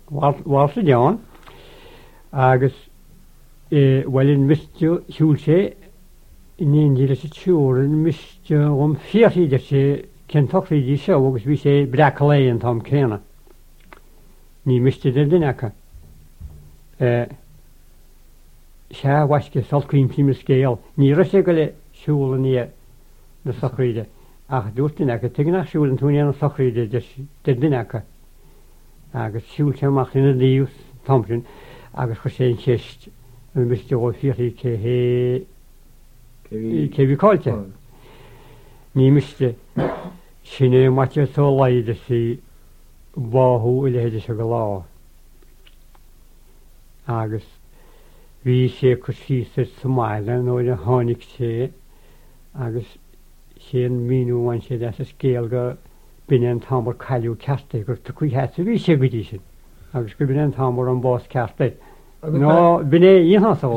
Walsa John agus well in Mr. Hulse in Indian children Mr. Fiat that she Kentucky show agus we say Black Lay and Tom Kenna. Ní Mr. Dinaka. Se waske salcrím tíime scéal, ní sé go le siúla ní na sochríide ach dúirtainnacha tu nach siúlan túine an sochríide de duinecha agus siúlteach ina líos Thompson agus chu sé cheist an miste ó fií céhíáilte. Ní miste sinné mate tó laide sí báthú i lehéidir se go lá agus hí sé chu síir Somáile nó a tháinig sé agus sé míúhain sé de a scéal go bine an tamar caiú ceasta gur tu chuí heasa bhí sé bhí sin agus go bine an tamar an bás ceasta. nó bine íhasá